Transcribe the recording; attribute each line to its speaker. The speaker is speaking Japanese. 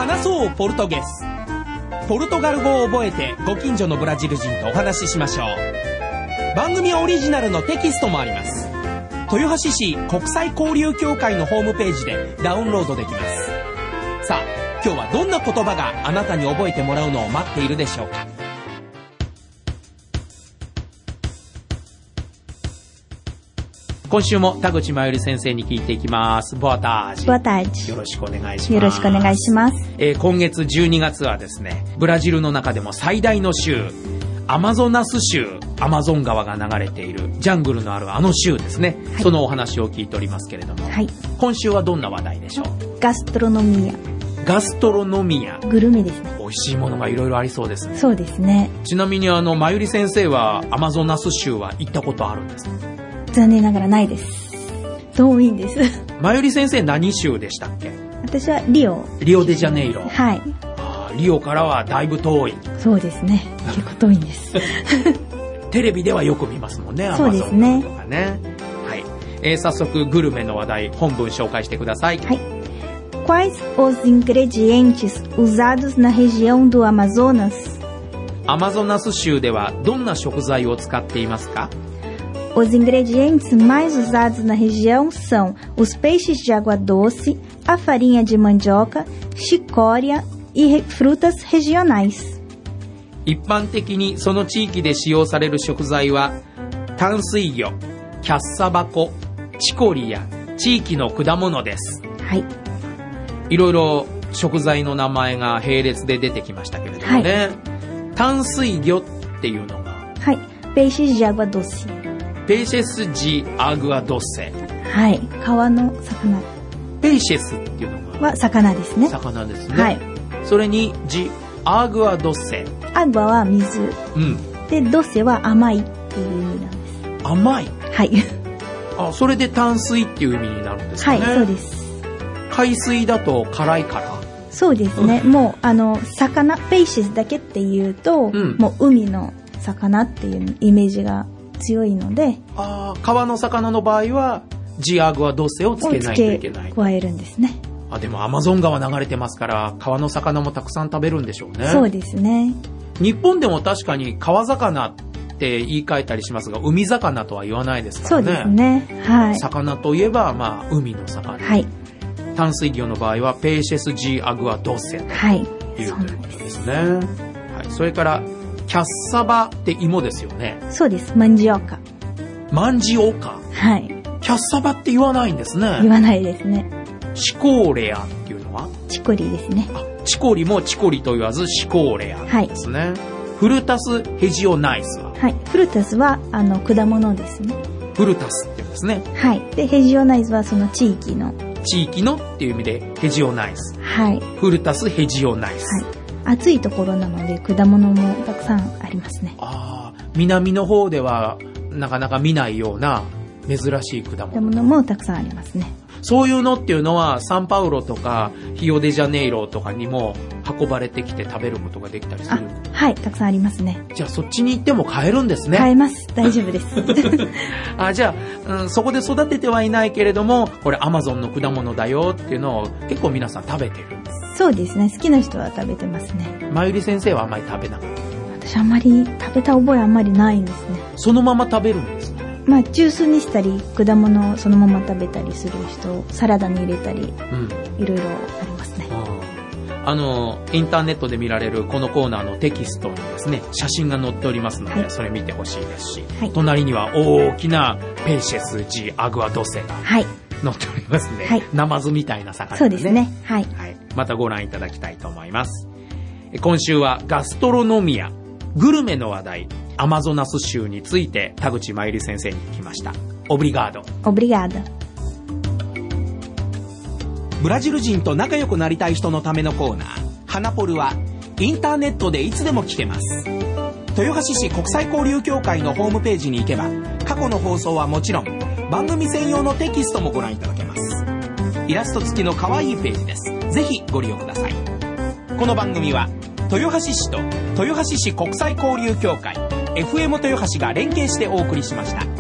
Speaker 1: 話そうポルトゲス。ポルトガル語を覚えてご近所のブラジル人とお話ししましょう。番組オリジナルのテキストもあります。豊橋市国際交流協会のホームページでダウンロードできます。さあ、今日はどんな言葉があなたに覚えてもらうのを待っているでしょうか。今週も田口真由里先生に聞いていきます。ボアタージ。
Speaker 2: Boa tarde。
Speaker 1: よろしくお願いします。
Speaker 2: よろしくお願いします。
Speaker 1: 今月12月はですね、ブラジルの中でも最大の州、アマゾナス州、アマゾン川が流れているジャングルのあるあの州ですね、はい、そのお話を聞いておりますけれども、はい、今週はどんな話題でしょう。
Speaker 2: ガストロノミア。
Speaker 1: ガストロノミア。
Speaker 2: グルメですね。
Speaker 1: 美味しいものがいろいろありそうですね。
Speaker 2: そうですね。
Speaker 1: ちなみに真由里先生はアマゾナス州は行ったことあるんですか。
Speaker 2: 残念ながらないです。遠いんです。
Speaker 1: 真由里先生何州でしたっけ。
Speaker 2: 私はリオ
Speaker 1: デジャネイロ。
Speaker 2: はい。
Speaker 1: リオからはだいぶ遠い。
Speaker 2: そうですね。結構遠いんです。
Speaker 1: テレビではよく見ますもんね。
Speaker 2: そうですね。
Speaker 1: とかね。はい。早速グルメの話題本文紹介してください。
Speaker 2: はい。Quais os ingredientes usados na região do Amazonas?
Speaker 1: アマゾナス州ではどんな食材を使っていますか。
Speaker 2: Os ingredientes mais usados na região são os peixes de água doce, a farinha de mandioca, chicória e frutas regionais.
Speaker 1: 一般的にその地域で使用される食材は淡水魚、キャッサバコ、チコリや地域の果物です。
Speaker 2: はい。
Speaker 1: いろいろ食材の名前が並列で出てきましたけれどもね。はい、淡水魚っていうのが。
Speaker 2: はい。peixes de água doce。
Speaker 1: ペイシェスジアグアドッセ。
Speaker 2: はい。川の魚。
Speaker 1: ペイシェスっていうのが。
Speaker 2: は魚ですね。
Speaker 1: 魚ですね。
Speaker 2: はい。
Speaker 1: それにジアグアドッセ。
Speaker 2: アグアは水。
Speaker 1: うん。
Speaker 2: で、ドッセは甘いっていう意味なんです。
Speaker 1: 甘い。
Speaker 2: はい。
Speaker 1: それで淡水っていう意味になるんですかね。
Speaker 2: はい、そうです。
Speaker 1: 海水だと辛いから。
Speaker 2: そうですね。もう魚ペイシェスだけっていうと、もう海の魚っていうイメージが強いので、
Speaker 1: 川の魚の場合はジアグアドッセをつけないといけない。
Speaker 2: 加えるんですね。
Speaker 1: でもアマゾン川流れてますから川の魚もたくさん食べるんでしょうね。
Speaker 2: そうですね。
Speaker 1: 日本でも確かに川魚って言い換えたりしますが、海魚とは言わないですからね。
Speaker 2: そうですね。はい。
Speaker 1: 魚といえば海の魚。
Speaker 2: はい。
Speaker 1: 淡水魚の場合はペイシェスジアグアドッセというということですね。はい。それからキャッサバって芋ですよね。
Speaker 2: そうです。マンジオカ。
Speaker 1: マンジオカ。
Speaker 2: はい。
Speaker 1: キャッサバって言わないんですね。
Speaker 2: 言わないですね。
Speaker 1: チコーレアっていうのは
Speaker 2: チコリですね。
Speaker 1: チコリもチコリと言わずシコーレアですね。はい、フルタスヘジオナイスは。
Speaker 2: はい。フルタスは果物ですね。
Speaker 1: フルタスって言うんですね。
Speaker 2: はい。でヘジオナイスはその地域の
Speaker 1: っていう意味でヘジオナイス。
Speaker 2: はい。
Speaker 1: フルタスヘジオナイス。
Speaker 2: はい。暑いところなので果物もたくさんありますね。
Speaker 1: 南の方ではなかなか見ないような珍しい果物
Speaker 2: もたくさんありますね。
Speaker 1: そういうのっていうのはサンパウロとかリオデジャネイロとかにも運ばれてきて食べることができたりする。
Speaker 2: はい、たくさんありますね。
Speaker 1: じゃあそっちに行っても買えるんですね。
Speaker 2: 買えます。大丈夫です。
Speaker 1: じゃあ、そこで育ててはいないけれども、これアマゾンの果物だよっていうのを結構皆さん食べてる。
Speaker 2: そうですね。好きな人は食べてますね。
Speaker 1: 真由里先生はあんまり食べなかった。
Speaker 2: 私あんまり食べた覚えあんまりないんですね。
Speaker 1: そのまま食べるんですね。
Speaker 2: ジュースにしたり果物をそのまま食べたりする人、サラダに入れたり、いろいろありますね。
Speaker 1: インターネットで見られるこのコーナーのテキストにですね、写真が載っておりますので、はい、それ見てほしいですし、はい、隣には大きなペイシェスジアグアドセが載っておりますね。はい、ナマズみたいな魚ですね。
Speaker 2: そうですね。はい。
Speaker 1: はい。またご覧いただきたいと思います。今週はガストロノミア、グルメの話題、アマゾナス州について田口真由里先生に聞きました。オブリガード。
Speaker 2: オブリガード。
Speaker 1: ブラジル人と仲良くなりたい人のためのコーナー、ハナポルはインターネットでいつでも聞けます。豊橋市国際交流協会のホームページに行けば、過去の放送はもちろん番組専用のテキストもご覧いただけます。イラスト付きの可愛いページです。ぜひご利用ください。この番組は豊橋市と豊橋市国際交流協会 FM 豊橋が連携してお送りしました。